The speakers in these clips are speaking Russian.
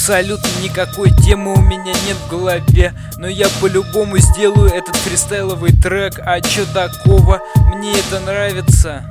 Абсолютно никакой темы у меня нет в голове, но я по-любому сделаю этот фристайловый трек. А чё такого? Мне это нравится.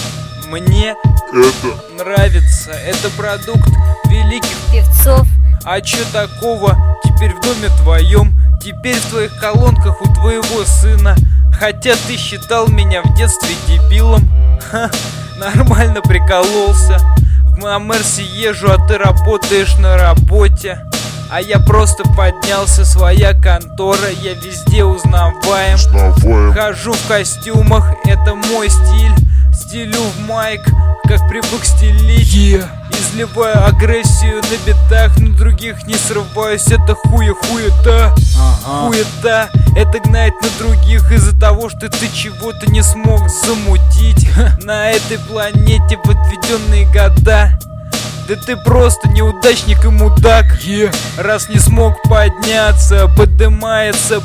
Мне это нравится. Это продукт великих певцов. А чё такого? Теперь в доме твоем, теперь в твоих колонках у твоего сына. Хотя ты считал меня в детстве дебилом. Ха, нормально прикололся. На Мерсе езжу, а ты работаешь на работе. А я просто поднялся, своя контора, я везде узнаваем. Хожу в костюмах, это мой стиль. Стилю в майк, как привык стилить. Изливаю агрессию на битах, на других не срываюсь. Это хуета. Хуета, это гнать на других из-за того, что ты чего-то не смог замутить на этой планете в отведенные года. Да ты просто неудачник и мудак. Раз не смог подняться, поднимается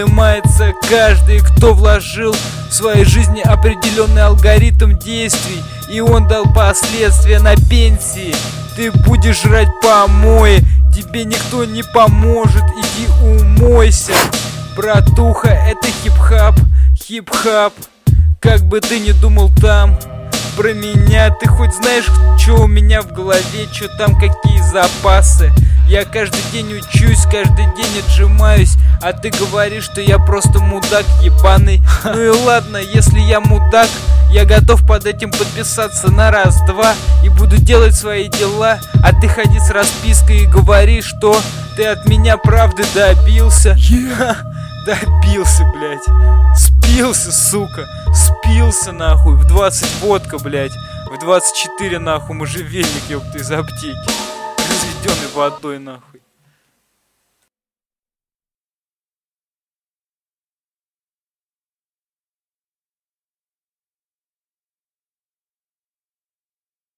каждый, кто вложил в своей жизни определенный алгоритм действий, и он дал последствия на пенсии. Ты будешь жрать помои, тебе никто не поможет, иди умойся. Братуха, это хип-хап. Как бы ты ни думал там про меня, ты хоть знаешь, что у меня в голове, что там, какие запасы. Я каждый день учусь, каждый день отжимаюсь, а ты говоришь, что я просто мудак ебаный. Ну и ладно, если я мудак, я готов под этим подписаться на раз-два и буду делать свои дела. А ты ходи с распиской и говори, что ты от меня правды добился. Добился, блять. Спился, сука. Спился, нахуй. В 20 водка, блять. В 24, нахуй, можжевельник, ёпта, из аптеки. Разведённый водой, нахуй.